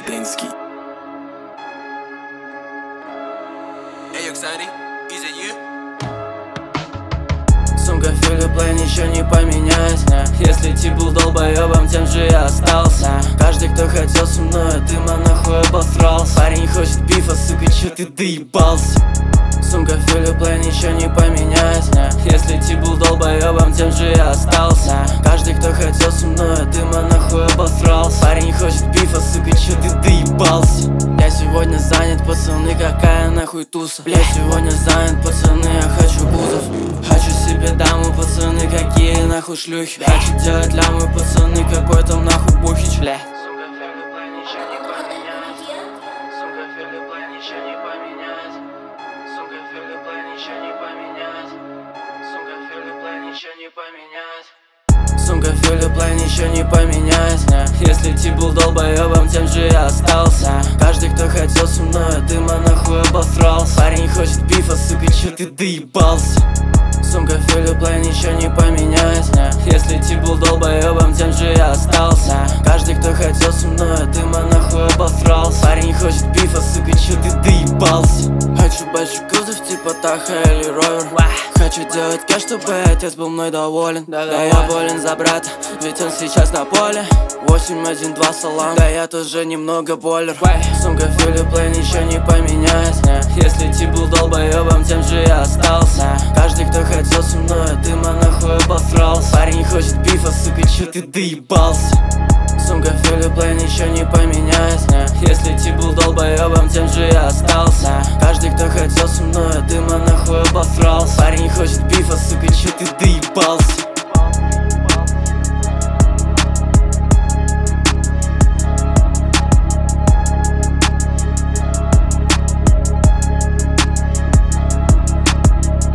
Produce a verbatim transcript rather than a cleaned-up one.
Линский. Hey, you excited? Is it you? Сумка, филиплей, ничего не поменять. Если ты был долбоебом, тем же я остался. Каждый, кто хотел со мной, а ты, man, нахуй обосрался. Парень хочет бифа, сука, чё ты доебался? Сумка, филиплей, ничего не поменять. Если ты был долбоебом, тем же я остался. Каждый, кто хотел со мной, а ты, man, нахуй обосрался. Парень хочет бифа, сука, чё ты доебался? Я сегодня занят, пацаны, какая нахуй туса. Я сегодня занят, пацаны, я хочу бузов. Хочу себе даму, пацаны, какие нахуй шлюхи. Хочу делать лямы, пацаны, какой там нахуй бухич, бля. Сумка, филиплей, ничего не поменять. Сумка, филиплей, ничего не поменять. Сумка, филиплей, ничего не поменять. Сумка, филиплей, ничего не поменять. Сумка, филиплей, ничего не поменять. Если ты был долбоебом, тем же я остался. Каждый, кто хотел со мной, а ты, man, нахуй обосрался. Парень хочет бифа, сука, чё ты доебался? Сумка, филиплей, ничего не поменять. Если ты был долбоебом, тем же я остался. Каждый, кто хотел со мной, а ты, man, нахуй обосрался. Парень хочет бифа, сука, чё ты доебался? Хочу большой кузов, типа Таха или Ровер. Хочу делать кэш, чтобы отец был мной доволен. Да, да, я болен за брата, ведь он сейчас на поле. Восемь один два салам, да я тоже немного бойлер. Сумка, филиплей, ничего не поменять. Если ты был долбоебом, тем же я остался. Каждый, кто хотел со мной, а ты, man, нахуй обосрался. Парень хочет бифа, сука, чё ты доебался? Сумка, филиплей, ничего не поменять. Если ты был долбоебом, тем же я остался. Каждый, кто хотел со мной, а ты, man, нахуй обосрался. Парень хочет бифа, сука, чё ты доебался?